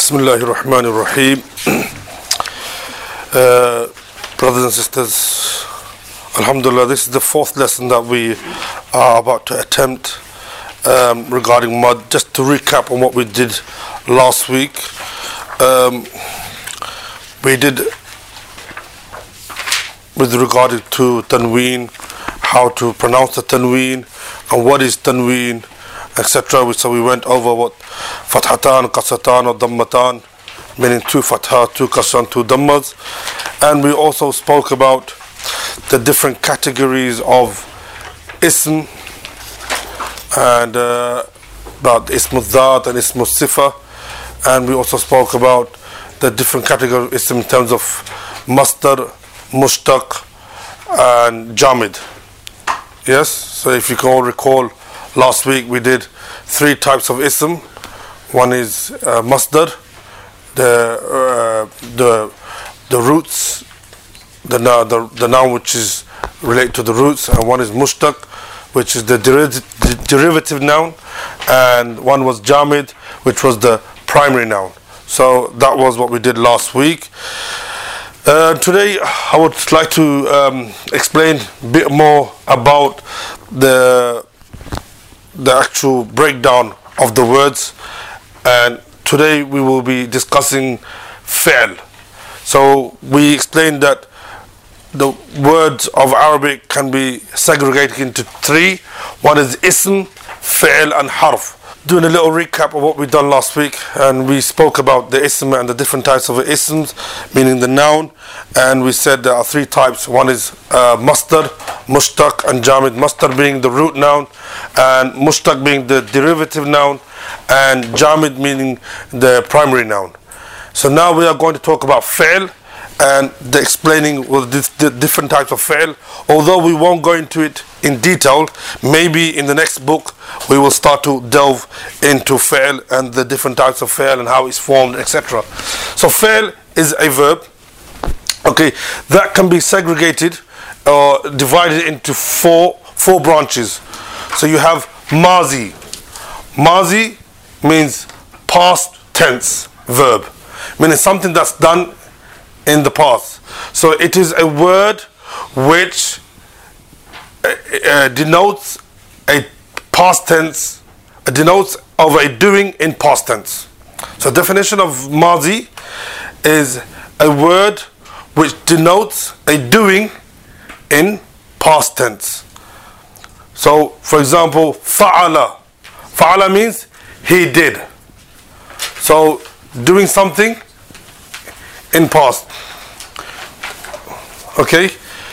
Bismillahir Rahmanir Rahim. Brothers and sisters, Alhamdulillah, this is the fourth lesson that we are about to attempt regarding mud. Just to recap on what we did last week, we did with regard to tanween, how to pronounce the tanween and what is tanween, etc. So we went over what fathatan, kasatan or dammatan, meaning two fatha, two kasran, two dammas, and we also spoke about the different categories of ism and about ism al-dhat and ism al-sifa, and we also spoke about the different categories of ism in terms of masdar, mushtaq and jamid. Yes, so if you can all recall, last week we did three types of ism. One is masdar, the roots, the noun which is related to the roots, and one is mushtaq, which is the derivative noun, and one was jamid, which was the primary noun. So that was what we did last week. Today I would like to explain a bit more about the actual breakdown of the words, and today we will be discussing fi'l. So we explained that the words of Arabic can be segregated into three. One is ism, fi'l and harf. Doing a little recap of what we done last week, and we spoke about the ism and the different types of isms, meaning the noun, and we said there are three types. One is masdar, mushtaq and jamid. Masdar being the root noun, and mushtaq being the derivative noun, and jamid meaning the primary noun. So now we are going to talk about fi'l and the explaining of the different types of fi'l. Although we won't go into it in detail, maybe in the next book we will start to delve into fi'l and the different types of fi'l and how it's formed, etc. So fi'l is a verb, okay, that can be segregated or divided into four branches. So you have mazi. Mazi means past tense verb, meaning something that's done in the past. So it is a word which denotes a past tense, denotes of a doing in past tense. So definition of mazi is a word which denotes a doing in past tense. So for example, fa'ala. Fa'ala means he did. So doing something in past. Okay.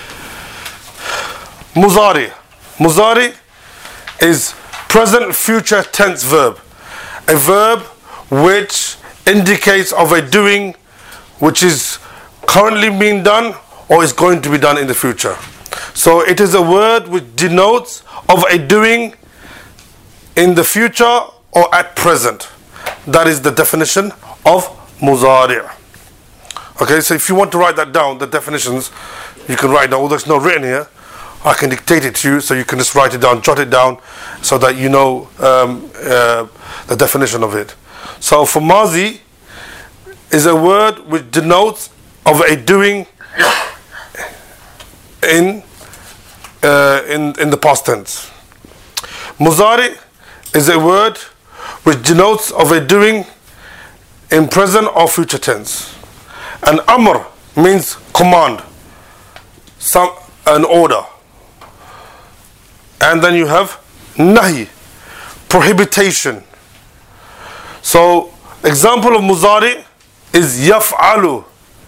Muzari. Muzari is present future tense verb. A verb which indicates of a doing which is currently being done or is going to be done in the future. So it is a word which denotes of a doing in the future or at present. That is the definition of muzari'. Okay, so if you want to write that down, the definitions, you can write down. Although it's not written here, I can dictate it to you, so you can just write it down, jot it down, so that you know the definition of it. So for mazi is a word which denotes of a doing in the past tense. Muzari is a word which denotes of a doing in present or future tense. And amr means command, an order. And then you have nahi, prohibition. So example of muzari is yaf'alu,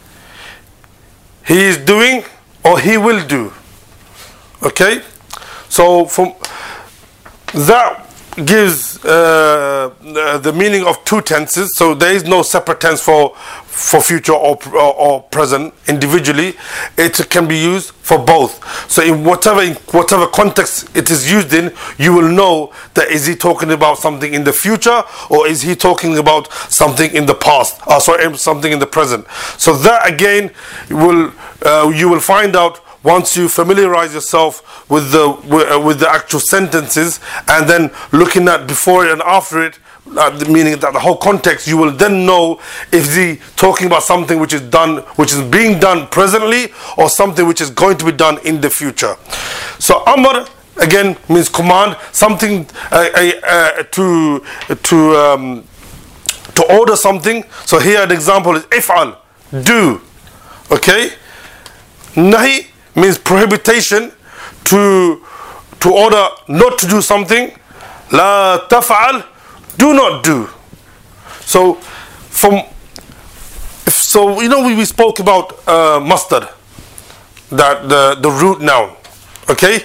he is doing or he will do. Okay, so from that gives the meaning of two tenses. So there is no separate tense for future or present individually. It can be used for both. So in whatever context it is used in, you will know that is he talking about something in the future or is he talking about something in the past, something in the present. So that again you will find out once you familiarize yourself with the actual sentences, and then looking at before it and after it, meaning that the whole context, you will then know if the talking about something which is being done presently, or something which is going to be done in the future. So amr again means command, something to order something. So here the example is if'al, do. Okay. Nahi means prohibition, to order not to do something. La taf'al, do not do. So we spoke about masdar, that the root noun. Okay.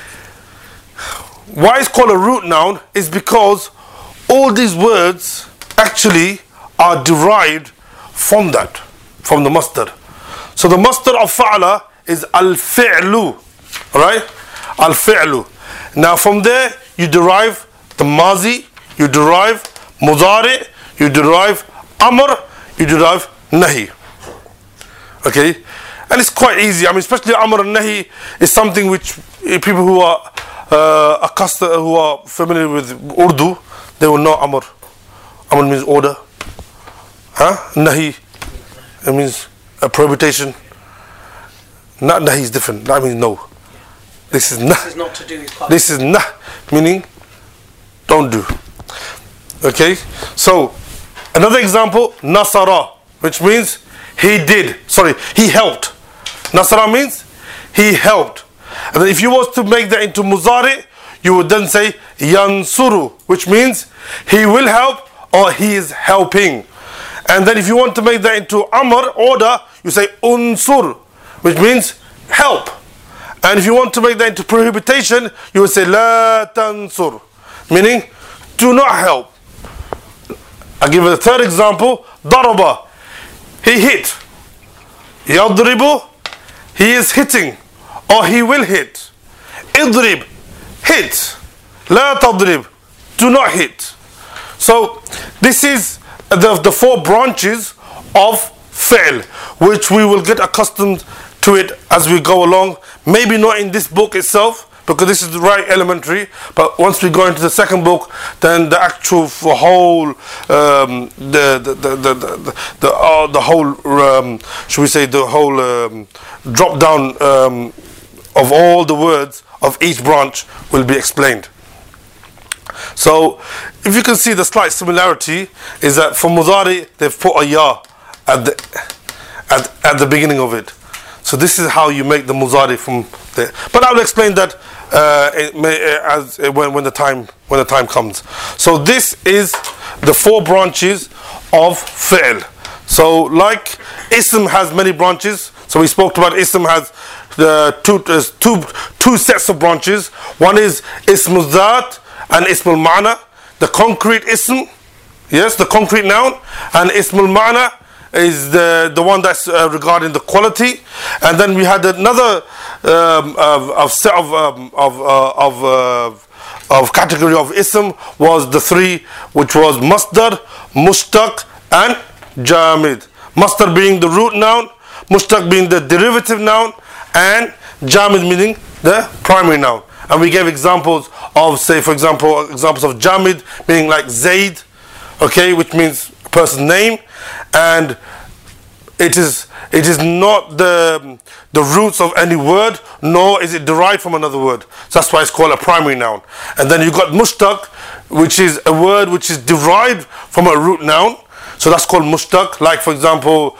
Why it's called a root noun is because all these words actually are derived from the masdar. So the masdar of fa'ala is al-fi'lu, right? Al-fi'lu. Now from there you derive the mazi, you derive mudari, you derive amr, you derive nahi. Okay? And it's quite easy. I mean, especially amr and nahi is something which people who are accustomed, who are familiar with Urdu, they will know amr. Amr means order. Nahi, it means a prohibition. Not nahi is different. That means no. This is nah. This is not to do with. This is nah, meaning don't do. Okay. So another example, nasara, which means he helped. Nasara means he helped. And then if you was to make that into muzari, you would then say yansuru, which means he will help or he is helping. And then if you want to make that into amr, order, you say unsur, which means help. And if you want to make that into prohibition, you will say la tansur, meaning do not help. I'll give you a third example, daraba, he hit. Yadribu, he is hitting, or he will hit. Idrib, hit. La tadrib, do not hit. So this is the four branches of fi'l, which we will get accustomed to it as we go along. Maybe not in this book itself, because this is the right elementary, but once we go into the second book, then the actual whole should we say the whole drop down of all the words of each branch will be explained. So if you can see, the slight similarity is that for mudari they've put a ya at the beginning of it. So this is how you make the mudari from there. But I will explain that when the time comes. So this is the four branches of fi'l. So like ism has many branches. So we spoke about ism has two sets of branches. One is ismul dhat and ismul ma'na, the concrete ism, yes, the concrete noun, and ismul ma'na is the one that's regarding the quality. And then we had another set of category of ism was the three, which was masdar, mushtaq, and jamid. Masdar being the root noun, mushtaq being the derivative noun, and jamid meaning the primary noun. And we gave examples of, say, for example, examples of jamid, meaning like Zaid, okay, which means a person's name, and it is not the roots of any word, nor is it derived from another word. So that's why it's called a primary noun. And then you've got mushtaq, which is a word which is derived from a root noun. So that's called mushtaq. Like, for example,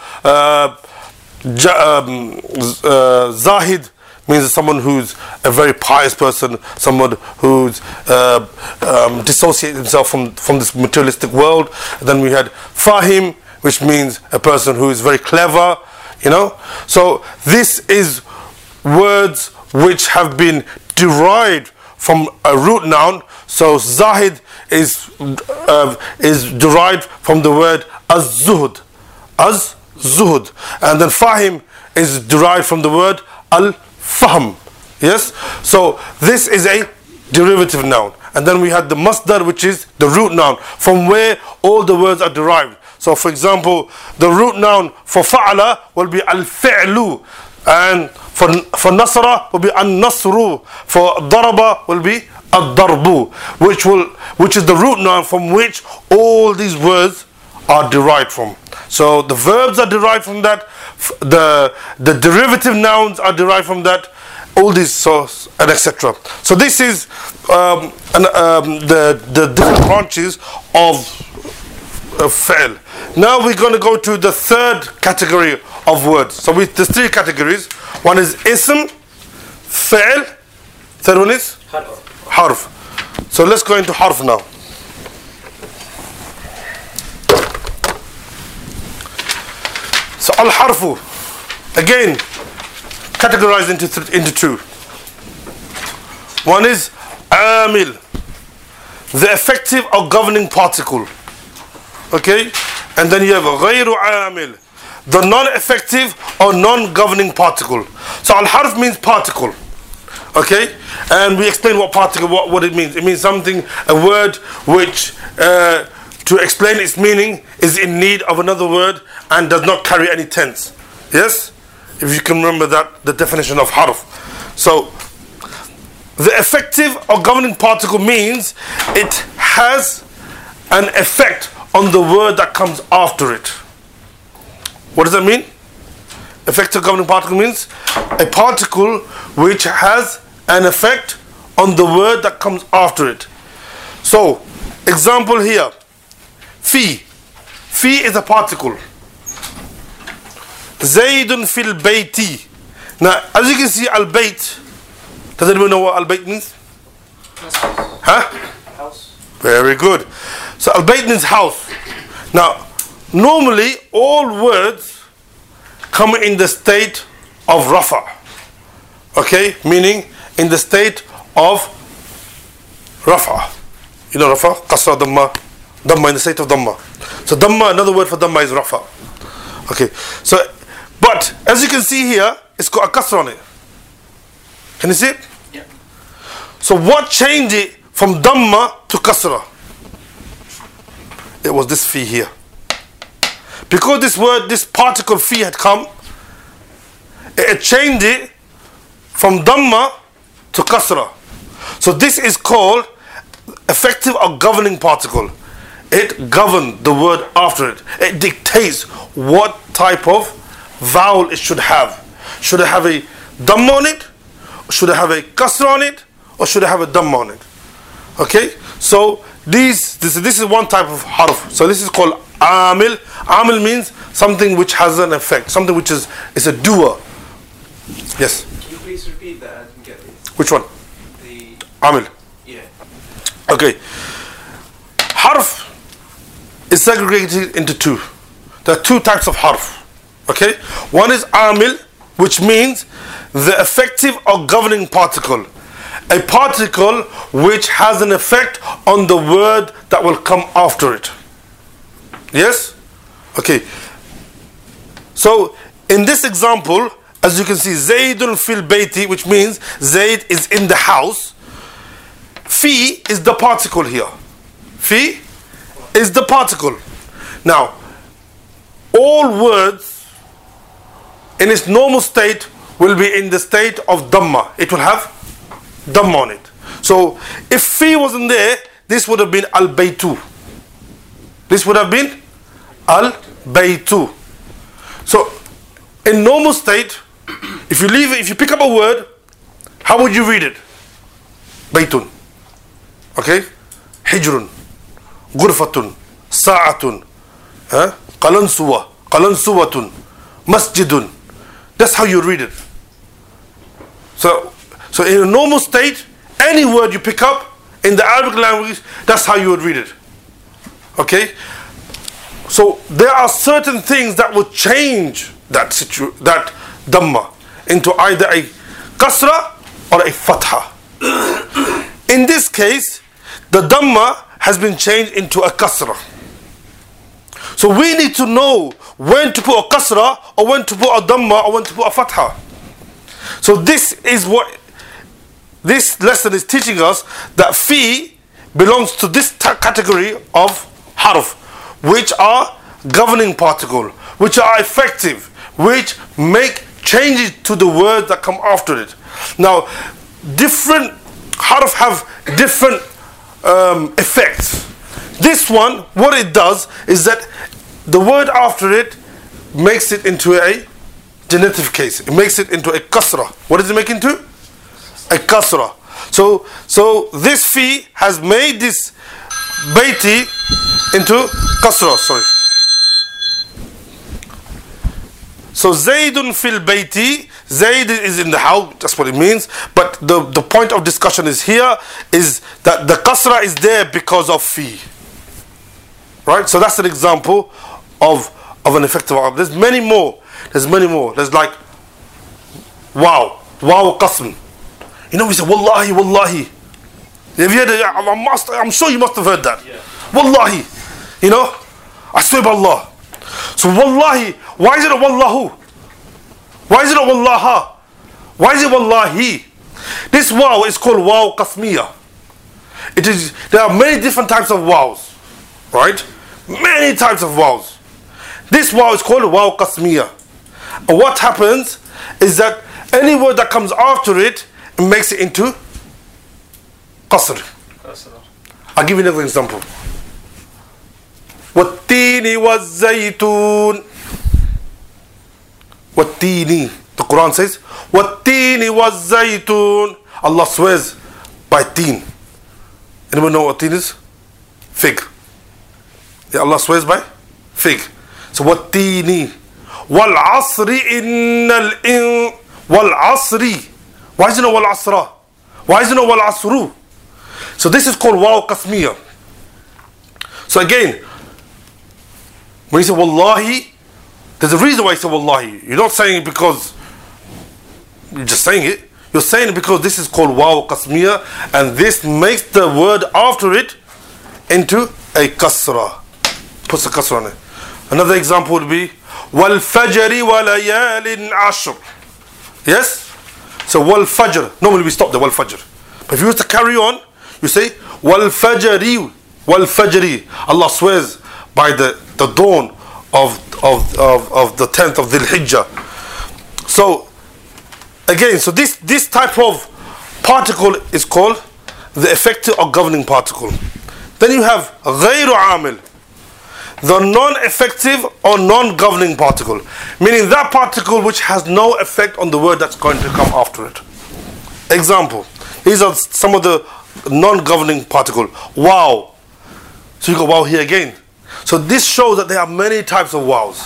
Zahid means someone who's a very pious person, someone who's dissociated himself from this materialistic world. And then we had Fahim, which means a person who is very clever, you know. So this is words which have been derived from a root noun. So Zahid is derived from the word az-zuhd, az-zuhd, and then Fahim is derived from the word al-fahm. Yes. So this is a derivative noun. And then we had the masdar, which is the root noun, from where all the words are derived. So for example, the root noun for fa'ala will be al-fi'lu, and For nasara will be an-nasru. For daraba will be ad-darbu, which is the root noun from which all these words are derived from. So the verbs are derived from that, the derivative nouns are derived from that, all these source and etc. So this is the different branches of fi'l. Now we're going to go to the third category of words. So there's three categories. One is ism, fi'l, third one is harf. So let's go into harf now. So al-harfu, again, categorized into two. One is amil, the effective or governing particle. Okay? And then you have ghayru amil, the non-effective or non-governing particle. So al-harf means particle. Okay? And we explain what particle, what it means. It means something, a word which, to explain its meaning, is in need of another word and does not carry any tense. Yes? If you can remember that, the definition of harf. So, the effective or governing particle means it has an effect on the word that comes after it. What does that mean? Effective governing particle means a particle which has an effect on the word that comes after it. So, example here. Fi. Fi is a particle. Zaydun fil bayti. Now, as you can see, al-bayt. Does anyone know what al-bayt means? Huh? House. Very good. So, al-bayt means house. Now, normally, all words come in the state of rafa. Okay? Meaning, in the state of rafa. You know rafa? Qasra, dhamma. Dhamma, in the state of dhamma. So, dhamma, another word for dhamma is rafa. Okay. So, but, as you can see here, it's got a kasra on it. Can you see it? Yeah. So, what changed it from dhamma to kasra? It was this fi here. Because this word, this particle fi had come, it changed it from dhamma to kasra. So this is called effective or governing particle. It governs the word after it. It dictates what type of vowel it should have. Should it have a dhamma on it? Should it have a kasra on it? Or should it have a dhamma on it? Okay? So this is one type of harf. So this is called amil. Amil means something which has an effect, something which is a doer. Yes. Can you please repeat that? I didn't get it. Which one? The Amil. yeah. Okay. Harf is segregated into two. There are two types of harf. Okay. One is amil, which means the effective or governing particle. A particle which has an effect on the word that will come after it. Yes? Okay. So, in this example, as you can see, Zaydun fil bayti, which means Zayd is in the house. Fi is the particle here. Fi is the particle. Now, all words in its normal state will be in the state of dhamma. It will have dhamma on it. So, if fi wasn't there, this would have been al-baytu. This would have been al-baytu. So, in normal state, if you pick up a word, how would you read it? Baytun. Okay? Hijrun. Ghurfatun. Sa'atun. Qalansuwa. Qalansuwatun. Masjidun. That's how you read it. So in a normal state, any word you pick up in the Arabic language, that's how you would read it. Okay? So there are certain things that will change that dhamma into either a kasra or a fatha. In this case, the dhamma has been changed into a kasra. So we need to know when to put a kasra or when to put a dhamma or when to put a fatha. So this is what this lesson is teaching us, that fi belongs to this category of harf, which are governing particle, which are effective, which make change it to the words that come after it. Now, different harf have different effects. This one, what it does is that the word after it makes it into a genitive case. It makes it into a kasra. What does it make into? A kasra. So this fi has made this baiti into kasra. Sorry. So Zaydun fil bayti, Zayd is in the house, that's what it means. But the point of discussion is here is that the kasra is there because of fi. Right? So that's an example of an effective Arab. There's many more. There's like wow qasm. You know, we say wallahi. Have you heard it? I'm sure you must have heard that. Yeah. Wallahi. You know? I swear by Allah. So wallahi, why is it a wallahu? Why is it a wallaha? Why is it wallahi? This waw is called waw qasmiya. There are many different types of waws. Right? Many types of waws. This waw is called waw qasmiya. And what happens is that any word that comes after it makes it into qasr. I'll give you another example. Wattini was zaytun. Wattini. The Quran says, Wattini was zaytun. Allah swears by teen. Anyone know what teen is? Fig. Yeah, Allah swears by fig. So wattini. Wal asri innal in. Wal asri. Why is it not wal asra? Why is it not wal asru? So this is called waw qasmiya. So again, when you say wallahi, there's a reason why you say wallahi. You're not saying it because you're just saying it. You're saying it because this is called waw qasmiya, and this makes the word after it into a kasra. Puts a kasra on it. Another example would be wal fajri wa layalin ashr. Yes? So wal fajr. Normally we stop the wal fajr. But if you was to carry on, you say wal fajri. Wal fajri. Allah swears by the dawn of the 10th of Dhul Hijjah. So again, so this type of particle is called the effective or governing particle. Then you have غير عامل, the non-effective or non-governing particle, meaning that particle which has no effect on the word that's going to come after it. Example, these are some of the non-governing particle. Wow. So you got wow here again. So this shows that there are many types of wows.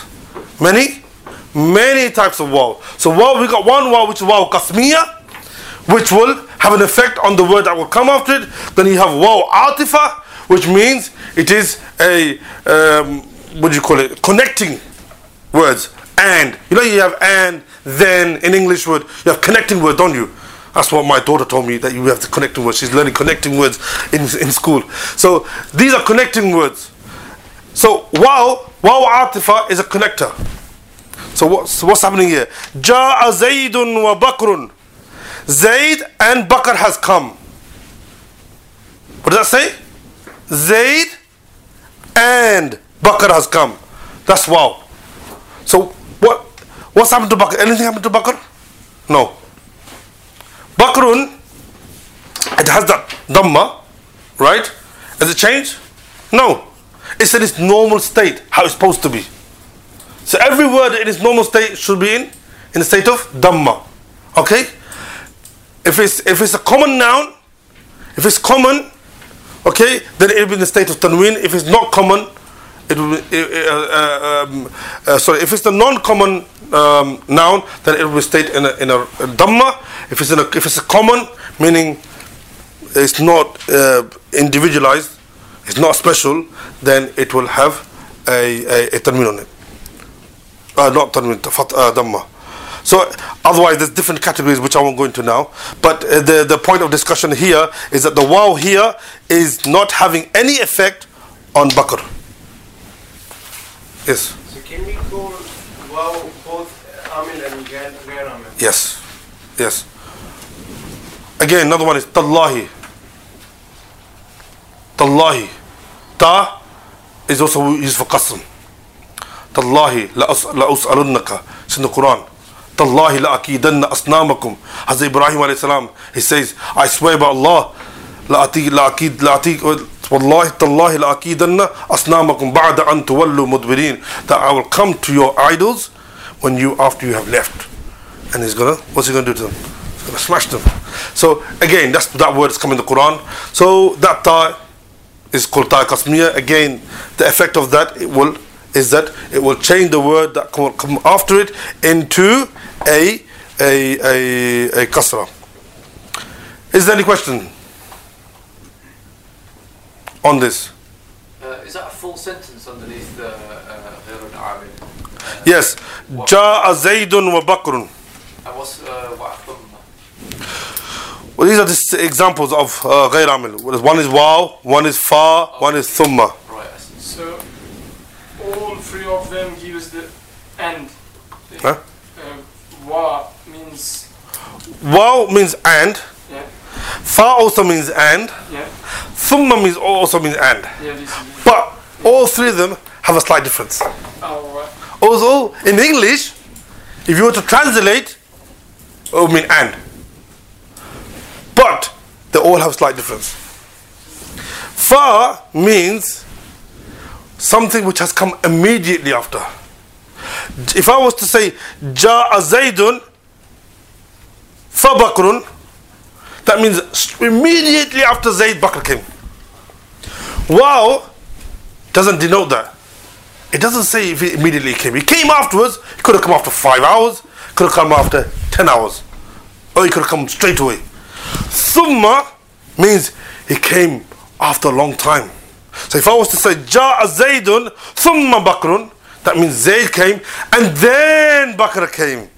Many types of wow. So wow, we got one wow which is wow qasmiya, which will have an effect on the word that will come after it. Then you have wow atifa, which means it is a what do you call it? Connecting words. And you know, you have and, then in English word, you have connecting words, don't you? That's what my daughter told me, that you have the connecting words. She's learning connecting words in school. So these are connecting words. So wow atifa is a connector. So what's happening here? Ja'a Zaydun wa Bakrun. Zayd and Bakr has come. What does that say? Zayd and Bakr has come. That's wow. So what's happened to Bakr? Anything happened to Bakr? No. Bakrun, it has that dhamma, right? Has it changed? No. It's in its normal state, how it's supposed to be. So every word in its normal state should be in the state of dhamma. Okay? If it's a common noun, if it's common, okay, then it will be in the state of tanween. If it's not common, it will be, if it's the non-common noun, then it will be state in a dhamma. If it's a common, meaning it's not individualized, it's not special, then it will have a tanween on it. Not tanween, dhamma. So otherwise there's different categories which I won't go into now. But the point of discussion here is that the waw here is not having any effect on Bakr. Yes. So can we call waw both amil and ghair amil? Yes. Yes. Again, another one is tallahi. Tallahi. Ta is also used for qasm. Tallahi la us'alunnaka. It's in the Quran. تَاللَّهِ لَأَكِيدَنَّ أَصْنَامَكُمْ. Hazrat Ibrahim alayhi salam, he says, I swear by Allah, والله تالله لأكيدن أصنامكم بعد أن تولوا مدبرين, that I will come to your idols after you have left. And what's he gonna do to them? He's gonna smash them. So again, that word is coming in the Quran. So that ta is called ta qasmiya. Again, the effect of that is that it will change the word that will come after it into a kasra. Is there any question on this? Is that a full sentence underneath the غير العامل? Yes. جاء زيد وبكر. And what's what ثم? Well, these are just examples of غير عامل. One is waw, one is fa, one is thumma. Right. So all three of them use the and. Huh? Wa means. Waw means and. Yeah. Fa also means and. Yeah. Thumma means also means and. Yeah. This is. But all three of them have a slight difference. Oh, right. Also, in English, if you were to translate, it would mean and. But they all have a slight difference. Fa means something which has come immediately after. If I was to say Ja'a Zaydun fa Bakrun, that means immediately after Zayd, Bakr came. Wow doesn't denote that. It doesn't say if he immediately came. He came afterwards. He could have come after 5 hours, could have come after 10 hours, or he could have come straight away. Thumma means he came after a long time. So if I was to say Ja'a Zaydun thumma Bakrun, that means Zayd came and then Bakr came.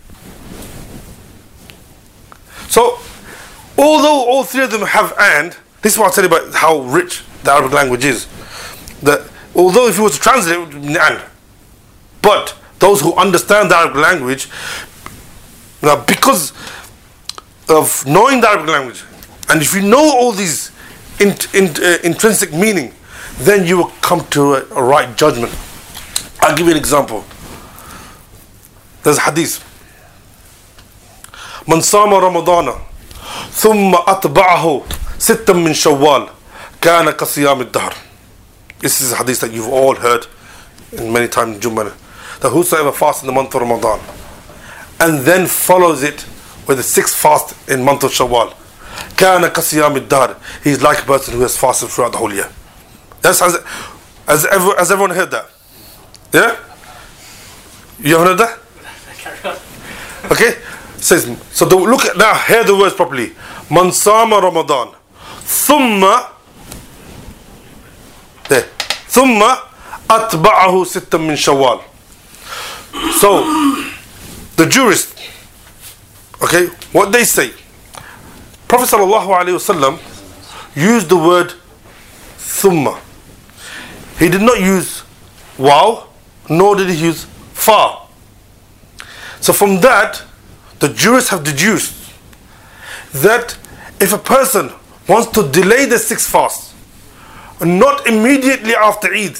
So although all three of them have and, this is what I'll tell you about how rich the Arabic language is. That although if you were to translate it would be and, but those who understand the Arabic language, now because of knowing the Arabic language, and if you know all these intrinsic meaning, then you will come to a right judgment. I'll give you an example. There's a hadith. من صام رمضان ثم أتبعه ستا من شوال كان كصيام الدهر. This is a hadith that you've all heard in many times in Jummah. That whosoever fasts in the month of Ramadan and then follows it with the 6th fast in month of Shawwal, كان كصيام الدهر. He is like a person who has fasted throughout the whole year. Yes, has everyone heard that? Yeah? You haven't heard that? Okay? Says, so look at now, hear the words properly. Man sama Ramadan thumma atba'ahu sittan min Shawwal. So the jurists, okay, what they say, Prophet sallallahu alaihi wasallam used the word thumma. He did not use waw, nor did he use fa. So from that, the jurists have deduced that if a person wants to delay the 6th fast, not immediately after Eid,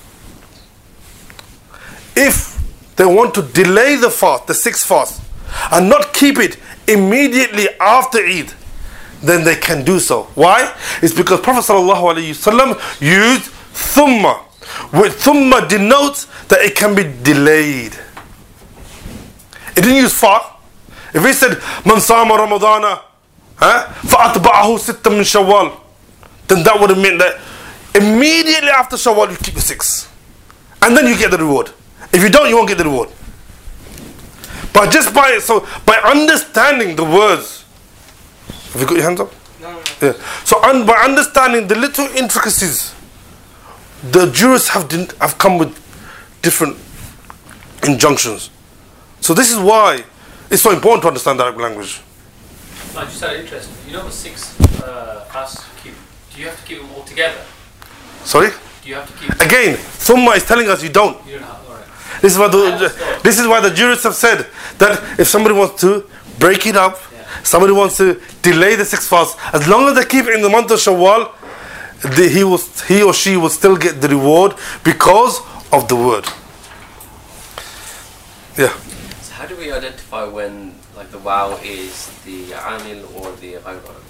if they want to delay the fast, the 6th fast, and not keep it immediately after Eid, then they can do so. Why? It's because Prophet ﷺ used thumma, which thumma denotes that it can be delayed. It didn't use fa. If he said man sama Ramadana fa'atba'ahu sittan min Shawwal, then that would have meant that immediately after Shawwal you keep the 6, and then you get the reward. If you don't, you won't get the reward. But just by understanding the words, have you got your hands up? No. Yeah. So by understanding the little intricacies, the jurists have come with different injunctions. So this is why it's so important to understand the Arabic language. I just had interest. You know the 6 fasts keep. Do you have to keep them all together? Sorry? Do you have to keep? Again, Thumma is telling us you don't. You don't have. All right. This is why the jurists have said that if somebody wants to break it up, somebody wants to delay the 6th fast, as long as they keep it in the month of Shawwal, he or she will still get the reward because of the word. Yeah. So how do we identify when like the wow is the amil or the ghayr amil?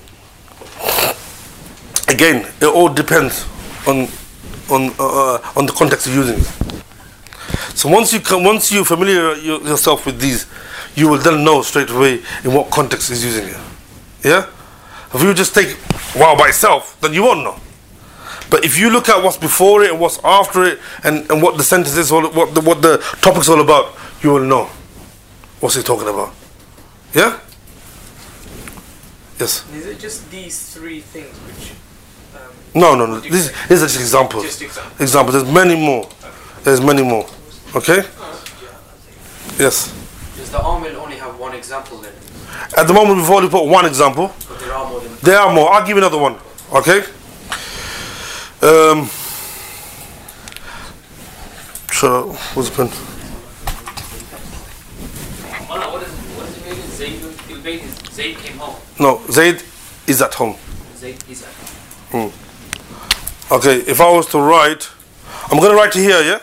Again, it all depends on the context you're using. So once you familiar yourself with these, you will then know straight away in what context is using it. Yeah. If you just take wow by itself, then you won't know. But if you look at what's before it and what's after it, and what the sentence is, what the topic's all about, you will know what's he talking about. Yeah? Yes? Is it just these three things which... No. These are just examples. Just examples. Example. There's many more. There's many more. Okay? Yes? Does the amil only have one example then? At the moment, we've only put one example. But there are more than... There are more. I'll give you another one. Okay? So, what's the pen? What does it mean? Zayd came home. No, Zayd is at home. Zayd is at home. Okay, if I was to write, I'm going to write it here, yeah?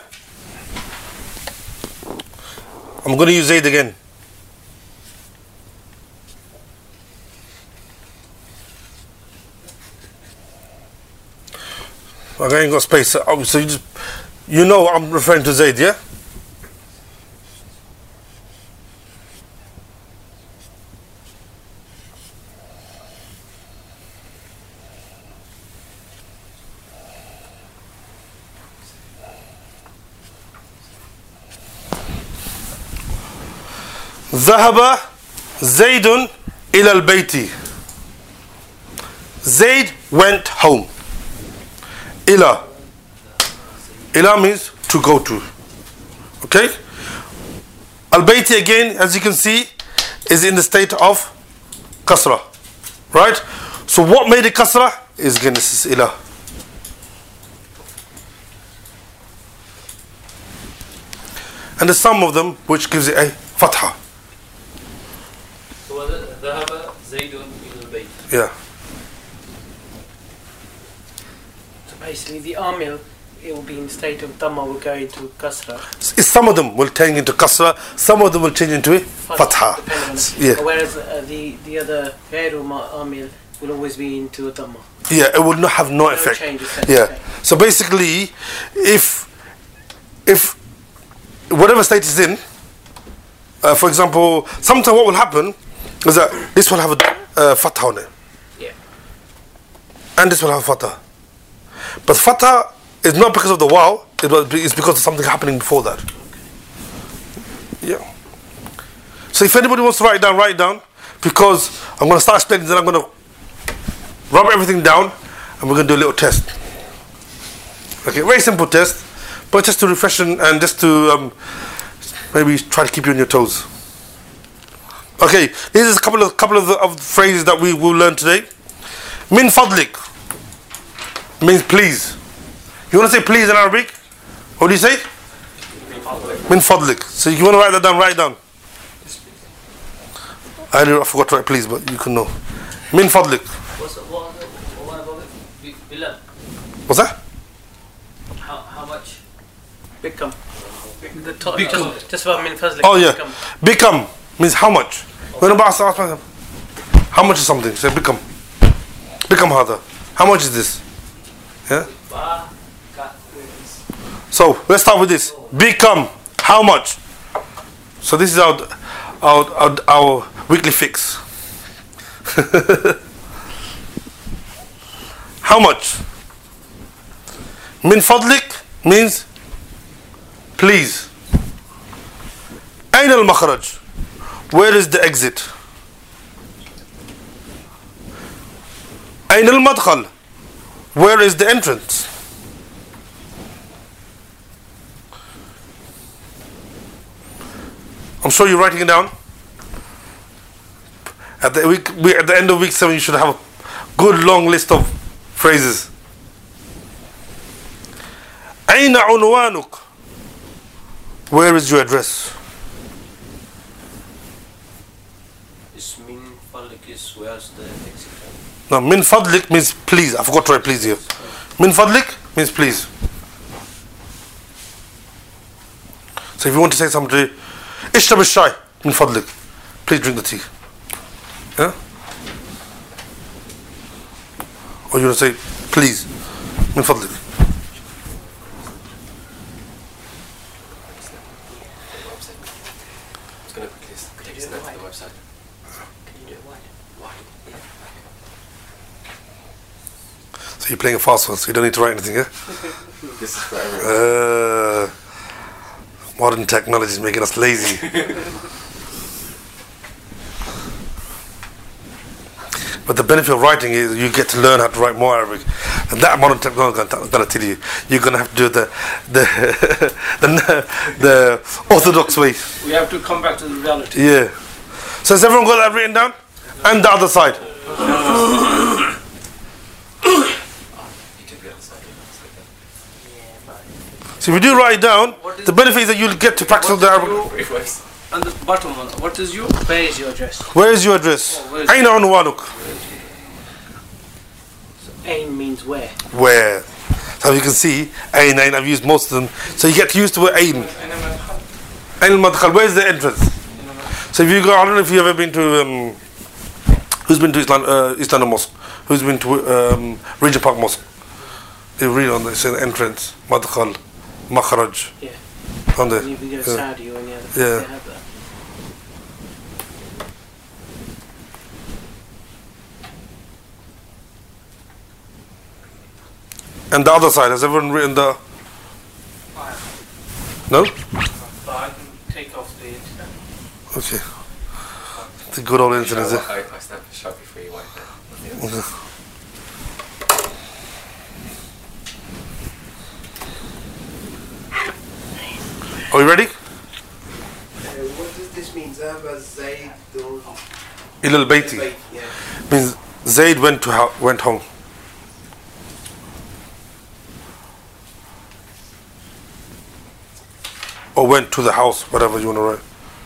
I'm going to use Zayd again. Okay, I ain't got space. So you know I'm referring to Zayd, yeah? ذهب زيد إلى البيت. Zayd went home. Ila means to go to. Okay? Al-Bayti again, as you can see, is in the state of kasra. Right? So what made it kasra is again this is ila. And the sum of them which gives it a fatha. So ذهب زيد إلى البيت. Yeah. Basically, the amil, it will be in state of dhamma, will go into kasra. Some of them will change into kasra, some of them will change into fatha. Yeah. Whereas the other ghayru amil will always be into a dhamma. Yeah, it will not have no effect. Change effect. Yeah. Okay. So basically, if whatever state is in, for example, sometimes what will happen is that this will have a fatha on it. Yeah. And this will have a fatha. But fatha is not because of the wow, it's because of something happening before that. Yeah. So if anybody wants to write it down, because I'm going to start explaining, then I'm going to rub everything down, and we're going to do a little test. Okay, very simple test, but just to refresh and just to maybe try to keep you on your toes. Okay, this is a couple of phrases that we will learn today. Min fadlik means please. You want to say please in Arabic? What do you say? Min fadlik. So you want to write that down, write it down. I forgot to write please, but you can know. Min fadlik. What's that? How much? Become. The top, just about min fazlik. Oh yeah. Become means how much. When about how much is something? Say become. Become hada. How much is this? Yeah. So let's start with this. Become how much? So this is our weekly fix. How much? Min fadlik means please. Ayn al-makhraj? Where is the exit? Ayn al-madkhal? Where is the entrance? I'm sure you're writing it down. At the end of week 7, you should have a good long list of phrases. أين عنوانك? Where is your address? Is min fadlik is where's the exit? No, min fadlik means please. I forgot to write please here. Min fadlik means please. So if you want to say something, ishrab al-shay. Min fadlik. Please drink the tea. Yeah? Or you want to say, please. Min fadlik. It's going to quickly take a snap to the website. Can you do it wide? So you're playing a fast one, so you don't need to write anything, yeah? This is for everyone. Modern technology is making us lazy. But the benefit of writing is you get to learn how to write more Arabic. And that modern technology, I'm going to tell you, you're going to have to do it the orthodox way. We have to come back to the reality. Yeah. So has everyone got that written down? And the other side. You took the other side. So if you do write it down, the benefit is that you'll get to practice the Arabic. And the bottom one, what is your? Where is your address? Where is your address? where is أين عنوانك? Ain means where. Where? So you can see, أين, I've used most of them. So you get used to where أين. أين المدخل? Where's the entrance? So if you go, I don't know if you've ever been to, who's been to East London Mosque? Who's been to Regent Park Mosque? You read on the entrance, madkhal, makhraj. Yeah. On there. And if you go Yeah. Saudi or any other, Yeah. they have that. And the other side, has everyone written the? No? But I can take off the internet. Okay. The good old internet, is it? I snapped a shot before you went there. Okay. Are you ready? What does this mean? Zahaba Zayd إلى البيت Yeah. means Zayd went home. Or went to the house, whatever you want to write.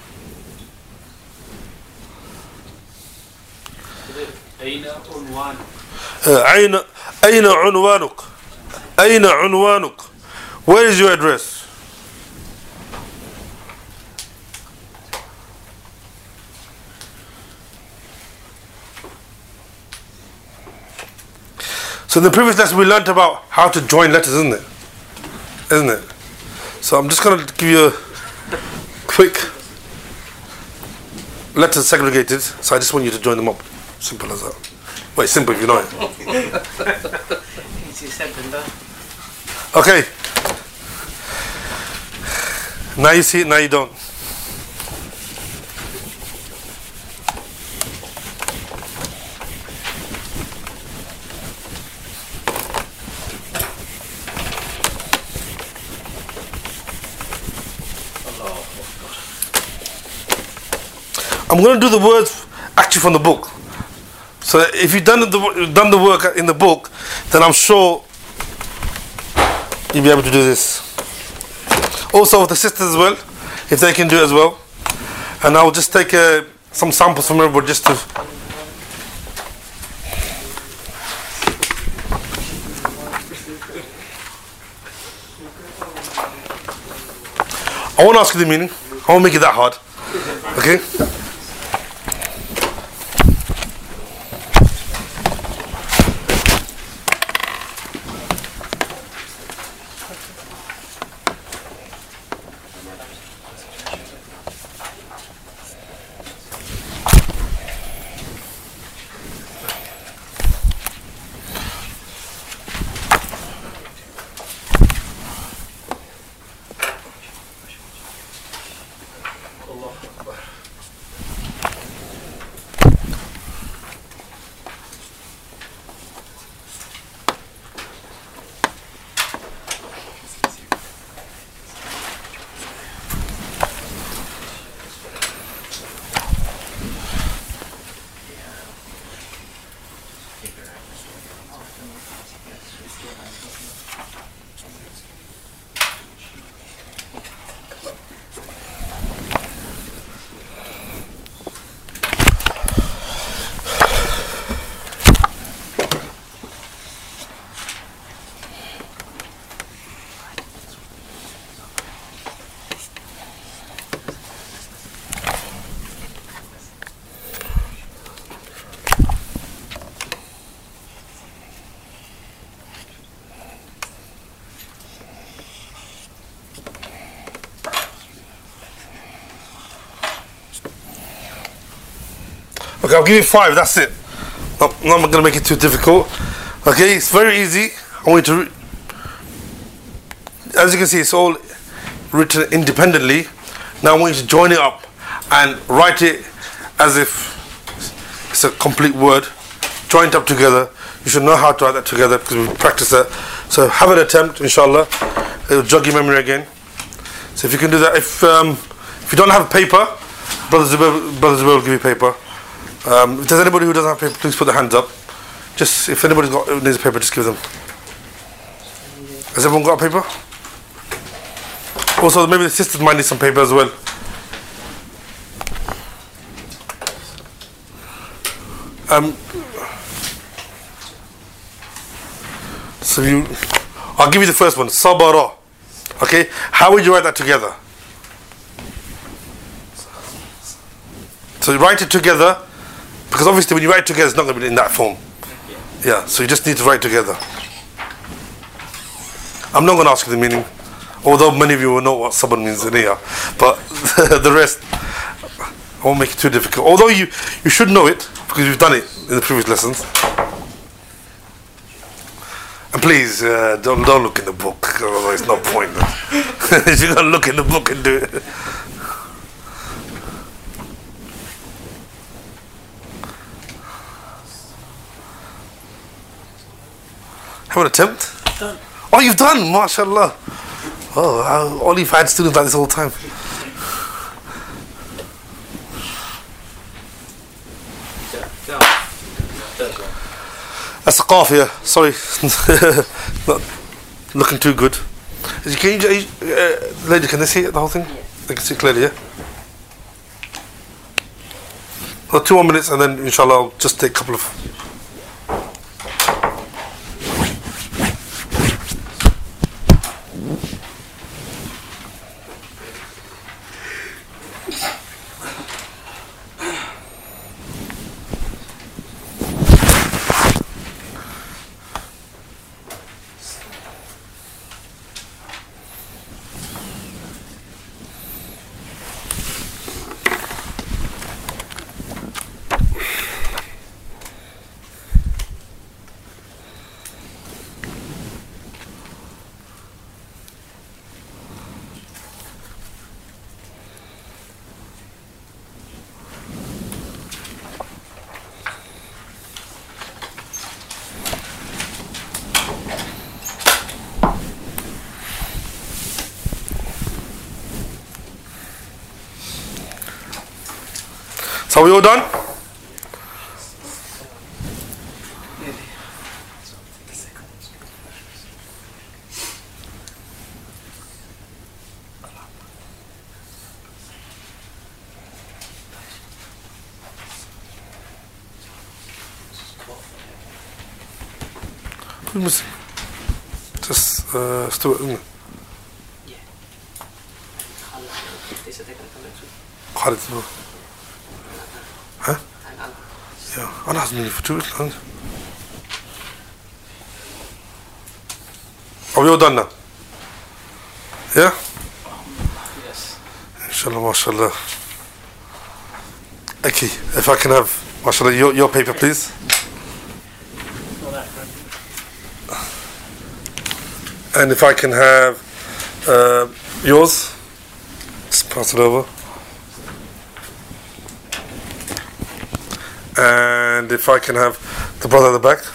أين عنوان؟ أين عنوانك? أين عنوانك? Where is your address? So in the previous lesson we learnt about how to join letters, isn't it? Isn't it? So I'm just going to give you a quick letters segregated. So I just want you to join them up. Simple as that. Wait, simple if you know it. Easy said than done. Okay. Now you see it, now you don't. I'm going to do the words actually from the book. So if you've done the work in the book, then I'm sure you'll be able to do this. Also with the sisters as well, if they can do it as well. And I'll just take some samples from everybody just to... I won't ask you the meaning. I won't make it that hard. Okay? Okay, I'll give you 5. That's it. No, I'm not going to make it too difficult. Okay, it's very easy. I want you to. As you can see, it's all written independently. Now I want you to join it up and write it as if it's a complete word. Join it up together. You should know how to write that together because we practice that. So have an attempt, inshallah. It'll jog your memory again. So if you can do that, if you don't have paper, Brother Zubair will give you paper. If there's anybody who doesn't have paper, please put their hands up. Just if anybody's needs a paper, just give them. Has everyone got a paper? Also, maybe the sisters might need some paper as well. I'll give you the first one. Sabara. Okay, how would you write that together? So you write it together, because obviously when you write it together, it's not going to be in that form. Yeah, so you just need to write together. I'm not going to ask you the meaning, although many of you will know what sabr means in here, but the rest, I won't make it too difficult. Although you should know it, because you've done it in the previous lessons. And please, don't look in the book, otherwise it's no point. You're going to look in the book and do it. Have an attempt? Done. Oh, you've done, mashallah. Oh, all you've had students like this all the time. That's a qafiyah. Sorry, not looking too good. Lady, can they see it, the whole thing? They can see clearly, yeah? Well, 2 more minutes and then inshallah I'll just take a couple of. So are we all done? Who's missing? Just Stuart, isn't it? Yeah. Khalid as well. Huh? Yeah, Anna hasn't been here for 2 weeks. Are we all done now? Yeah? Yes. Inshallah, mashallah. Okay, if I can have, mashallah, your paper, please. And if I can have yours, just pass it over. And if I can have the brother at the back.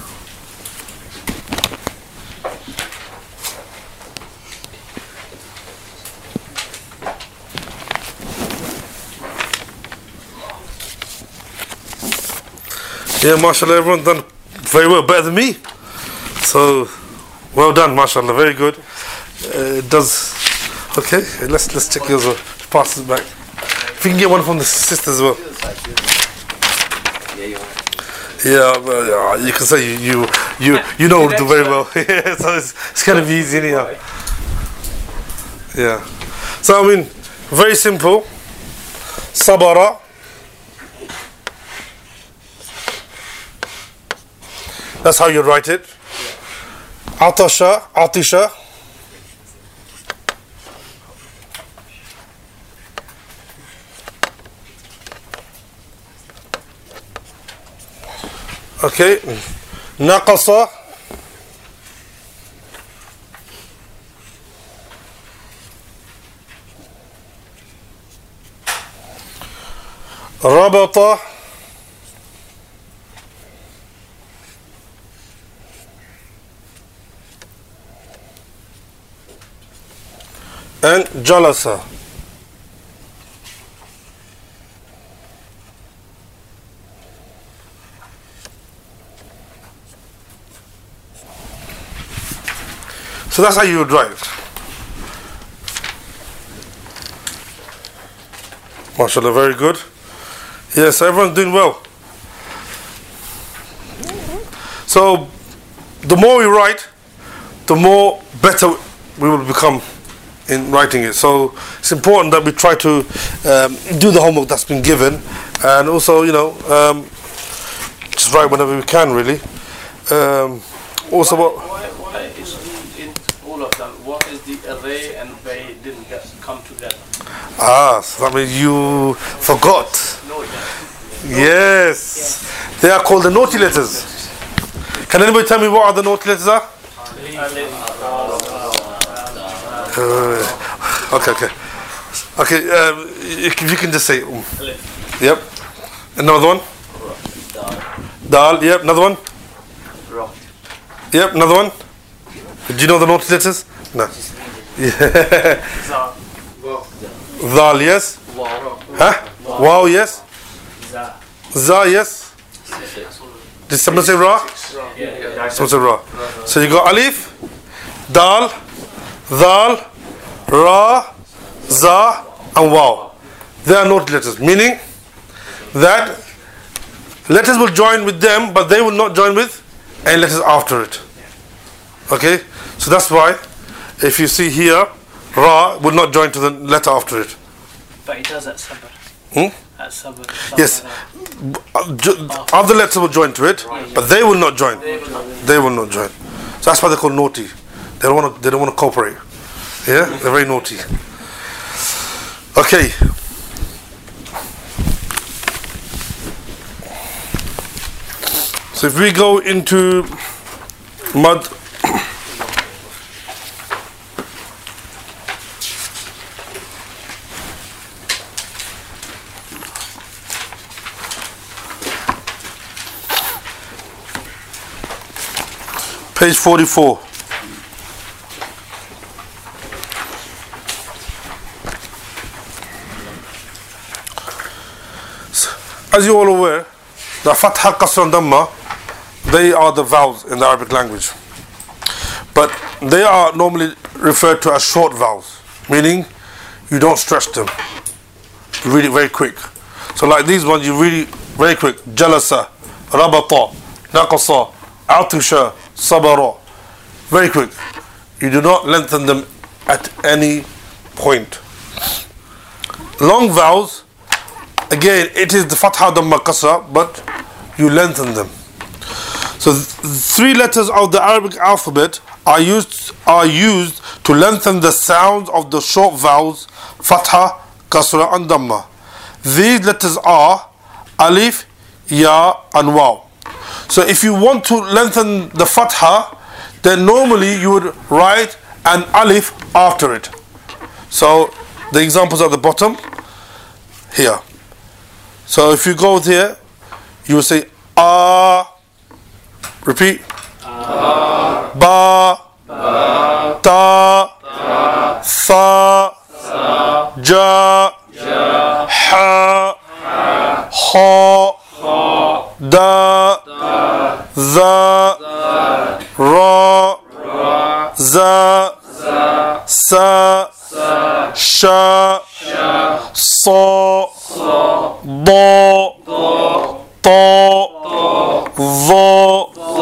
Yeah, mashallah, everyone done very well, better than me. So, well done, mashallah, very good. It does. Okay, let's check yours. Pass it back. If you can get one from the sister as well. Yeah, well, you can say you know Urdu very well. Yeah, so it's kind of easy anyhow. Yeah. So I mean, very simple. Sabara. That's how you write it. Atasha, Atisha. Okay. نقص. ربط. and jalasa. So that's how you would write. MashaAllah, very good. Yes, everyone's doing well. So the more we write, the more better we will become in writing it. So it's important that we try to do the homework that's been given, and also, just write whenever we can, really. Also, why is in all of them? What is the array and they didn't come together? so that means you forgot. No, Yes, they are called the naughty letters. Can anybody tell me what are the naughty letters are? Okay. If you can just say. Yep. Another one. Dal. Yep. Another one. Yep. Another one. Do you know the naughty letters? No. Yeah. Dal. Yes. Huh? Wow. Yes. Za. Yes. Did someone say Ra? Someone say Ra. So you got Alif, Dal, Dal, Ra, Za, and Waw. They are naughty letters, meaning that letters will join with them, but they will not join with any letters after it. Okay? So that's why, if you see here, Ra will not join to the letter after it. But it does at Sabr. At Sabr. Yes. Other letters will join to it, but they will not join. They will not join. So that's why they're called naughty. They don't want to cooperate. Yeah, they're very naughty. Okay. So if we go into mud. Page 44. As you're all aware, the Fatha, Qasr and Dhamma, they are the vowels in the Arabic language. But they are normally referred to as short vowels, meaning you don't stretch them. You read it very quick. So like these ones, you read it very quick. Jalasa, Rabata, Naqasa, Atisha, Sabara. Very quick. You do not lengthen them at any point. Long vowels, again, it is the Fatha, Dhamma, Qasra, but you lengthen them. So three letters of the Arabic alphabet are used to lengthen the sounds of the short vowels Fatha, Qasra and Dhamma. These letters are Alif, Ya and Waw. So if you want to lengthen the Fatha, then normally you would write an Alif after it. So the examples at the bottom here. So if you go there, you will say repeat, Ba, Ta, Tha, Ja, Ha, Ha, Da, Za, Ra, Za, Sa, Sha, Sa, Ba, Ta, Dha,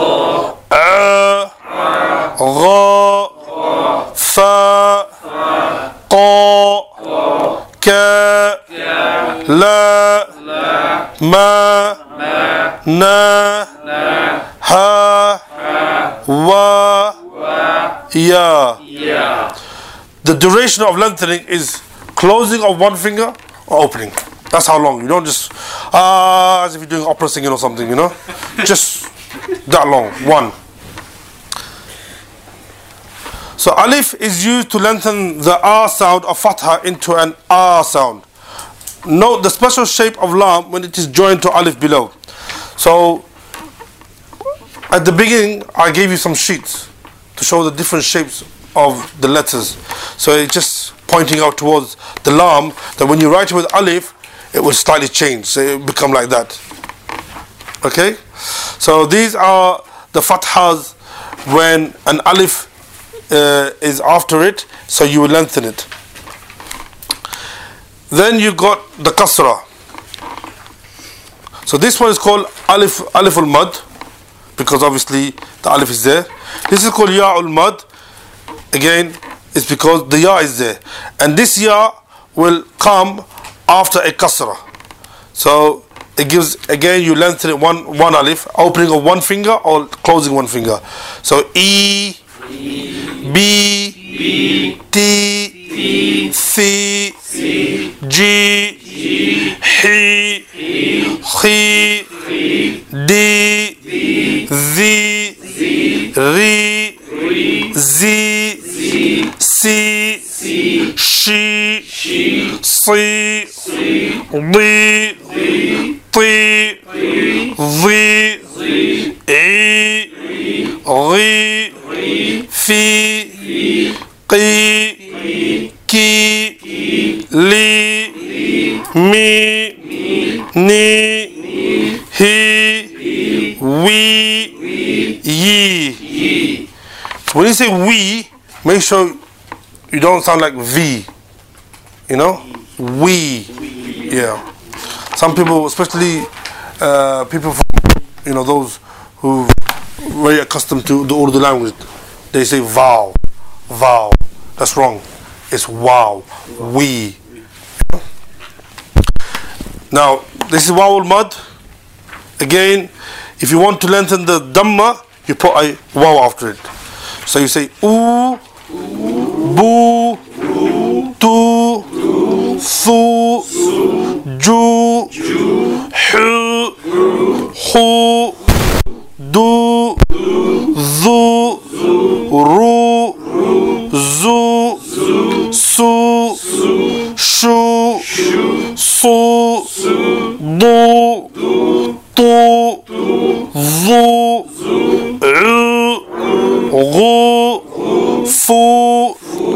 Gha, Fa, Qa, Ka, La, Ma, Na, Ha, Wa, Ya. The duration of lengthening is closing of one finger or opening. That's how long. You don't just as if you're doing opera singing or something, you know. Just that long. 1. So alif is used to lengthen the R sound of fatha into an R sound. Note the special shape of lam when it is joined to alif below. So at the beginning I gave you some sheets to show the different shapes of the letters. So it's just pointing out towards the lam that when you write it with alif, it will slightly change. So it will become like that. Okay? So these are the fathas when an alif is after it, so you will lengthen it. Then you got the kasra. So this one is called alif al-mad, because obviously the alif is there. This is called ya al-mad. Again, it's because the ya is there, and this ya will come after a kasra. So it gives, again, you lengthen it one alif, opening of one finger or closing one finger. So E, B, T, C, G, H, D, Z, R, Z, C, Sh, C, D, T, Z, E, R, Fi, Qi, Ki, Li, Mi, Ni, Hi, We, Yi. So when you say we, make sure you don't sound like V. You know? We. Yeah. Some people, especially people from, you know, those who very accustomed to the Urdu language, they say vow. Vow. That's wrong. It's wow. We. Now, this is waw al-mad. Again, if you want to lengthen the dhamma, you put a waw after it. So you say oo, boo, tu, su, ju, hu, hu, du, zu, ru, zu, su, shu, su, du, tu, zu, ru, fu,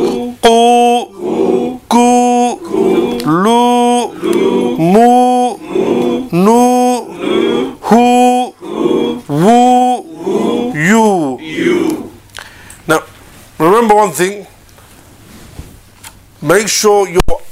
qu, ku, lu, mu, nu, hu, wu, you. Now, remember one thing. Make sure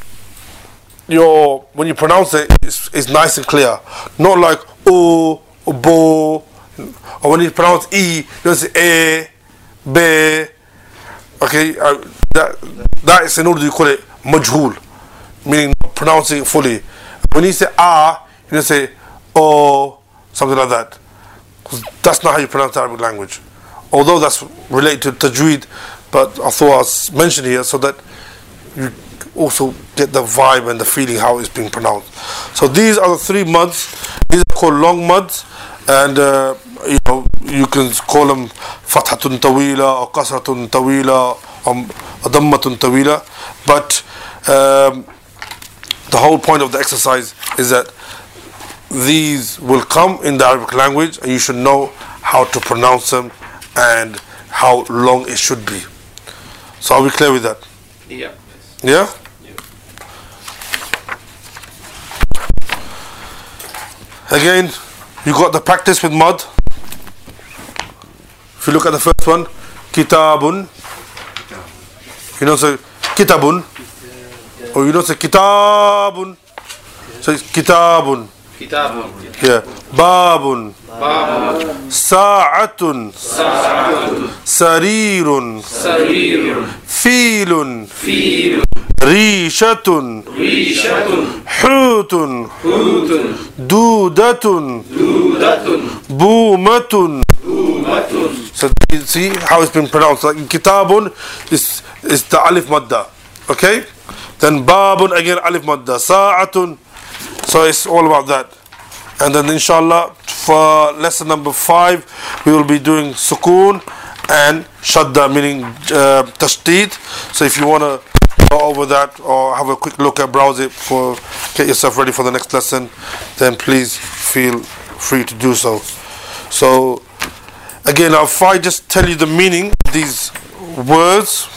your when you pronounce it, it's nice and clear. Not like o, bo, or when you pronounce e, you don't say e, be. Okay, that is in order you call it majhul, meaning not pronouncing it fully. When you say you don't say o, something like that. That's not how you pronounce the Arabic language. Although that's related to tajweed, but I thought I was mentioned here so that you also get the vibe and the feeling how it's being pronounced. So these are the 3 mads. These are called long mads, and you know, you can call them fathatun tawila or kasratun tawila or dammatun tawila. But the whole point of the exercise is that these will come in the Arabic language, and you should know how to pronounce them and how long it should be. So are we clear with that? Yeah. Yeah? Again, you got the practice with mud. If you look at the first one, kitabun. You don't say kitabun. Or you don't say kitabun. So it's kitabun. Kitabun. Yeah. Babun. Sa'atun. Sarirun. Filun. Rishatun. Hutun. Dudatun. Bumatun. So you see how it's been pronounced. Like kitabun is the alif madda. Okay? Then babun again alif madda. Sa'atun. So it's all about that. And then inshallah for lesson number 5 we will be doing sukoon and shadda, meaning tashdid. So if you want to go over that or have a quick look at, browse it for, get yourself ready for the next lesson, then please feel free to do so. So again, if I just tell you the meaning of these words.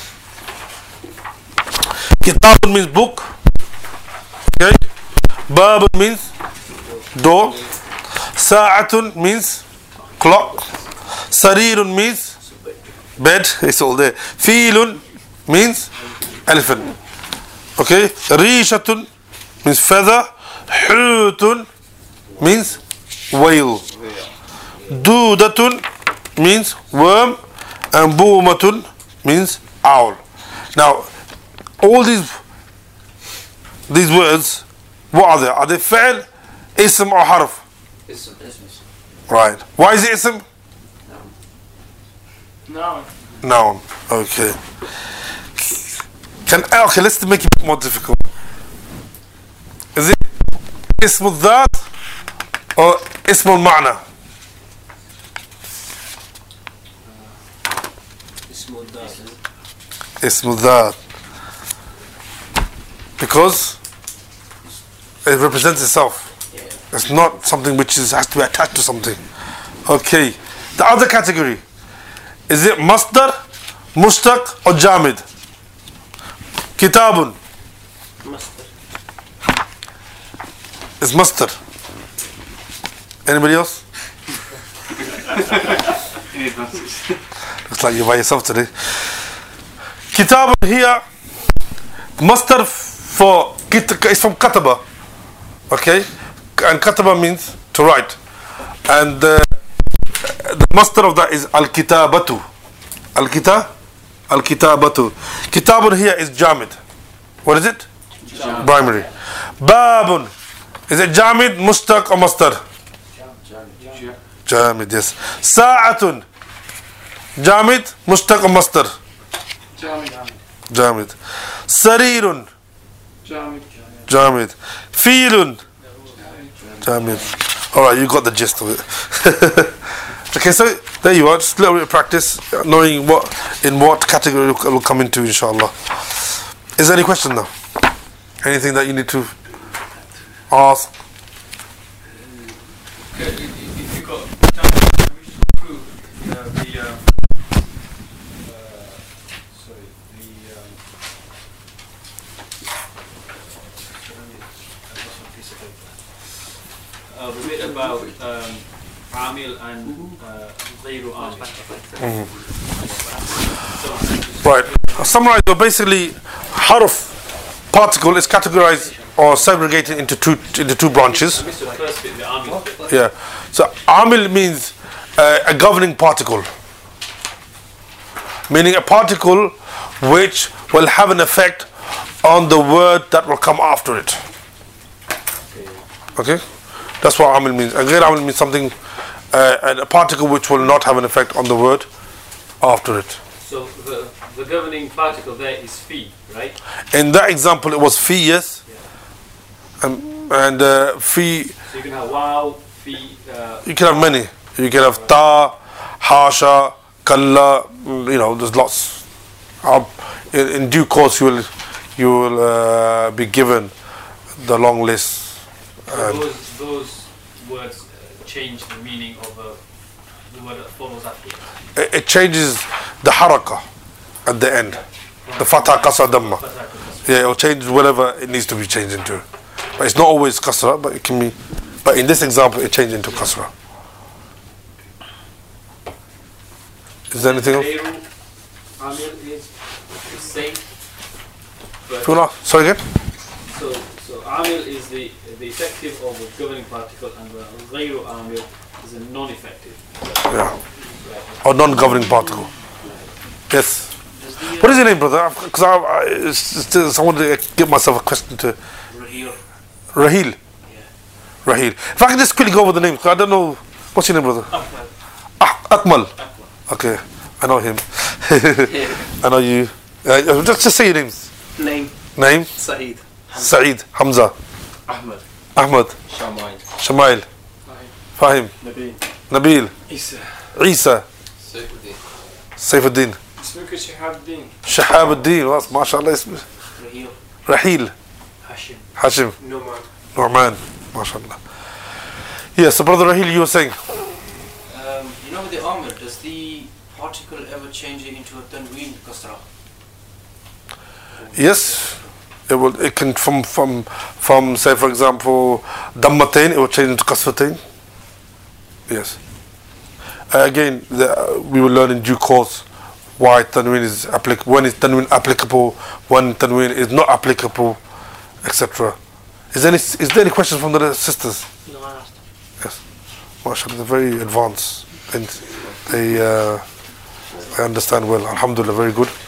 Kitabun means book. Okay. Babun means door. Sa'atun means clock. Sarirun means bed. It's all there. Filun means elephant. Okay. Rishatun means feather. Hutun means whale. Dudatun means worm. And bumatun means owl. Now, all these words, what are they? Are they fi'l, ism or harf? Ism. Right. Why is it ism? No. Noun. Okay. Okay, let's make it a bit more difficult. Is it ism al-dhat or ism al-ma'na? Ism al-dhat. Because it represents itself. It's not something which has to be attached to something. Okay. The other category. Is it masdar, mushtaq or jamid? Kitabun. Master. It's masdar. Anybody else? Looks like you're by yourself today. Kitabun here. Masdar for it's from kataba. Okay? And kataba means to write. And the master of that is al-kitabatu. Al-kitabatu. Kitabun here is jamid. What is it? Jamid. Primary. Babun. Is it jamid, mushtaq or mastar? Jamid, yes. Sa'atun. Jamid, mushtaq or mastar? Jamid. Sarirun. Jamid. Filun. Jamid. Alright, you got the gist of it. Okay, so there you are. Just a little bit of practice, knowing what category it will come into, inshallah. Is there any question now? Anything that you need to ask? Okay, if you've got time, we should go through the bit about Amil and Ghayru Amil. Right. I'll summarize. So basically, harf particle is categorized or segregated into two branches. The first bit, the Amil bit. Yeah. So amil means a governing particle, meaning a particle which will have an effect on the word that will come after it. Okay. That's what amil means. And ghayr amil means something, a particle which will not have an effect on the word after it. So the governing particle there is fi, right? In that example, it was fi, yes. And fi. So you can have wow, fi. You can have many. You can have ta, hasha, kalla. You know, there's lots. In due course, you will be given the long list. So those words change the meaning of the word that follows after it. It changes the haraka at the end. The fatha, kasra, dhamma. Yeah, it will change whatever it needs to be changed into. But it's not always kasra, but it can be. But in this example, it changed into kasra. Is there anything else? Ghayru Amil is the same. Sorry again? So Amil is the effective of the governing particle, and the Ghayru Amil is a non-effective. Yeah. Or non-governing particle. Yes. What is your name, brother? Because I want to give myself a question to. Rahil. Yeah. Rahil. If I can just quickly go over the name, I don't know. What's your name, brother? Akmal. Okay, I know him. I know you. Just say your names. Name. Name? Saeed. Saeed. Hamza. Ahmed. Ahmad, Shamail. Shamail, Fahim, Nabi. Nabil, Isa. Isa, Saifuddin. Saifuddin, اسمك شهاب الدين. Shahab al-Din, ما شاء الله اسمه. Rahil. Rahil, Hashim. Hashim, Numan. Nu'man, ما شاء الله. Yes, so Brother Rahil, you were saying. You know with the Amir, does the particle ever change it into a tanween kasra? Yes, it can from say for example dammatain, it will change into kasratain. Yes. Again, we will learn in due course why tanween is applicable, when is tanween applicable, when tanween is not applicable, etc. Is there any questions from the sisters? No, I asked. Yes. MashaAllah, they're very advanced and they understand well. Alhamdulillah, very good.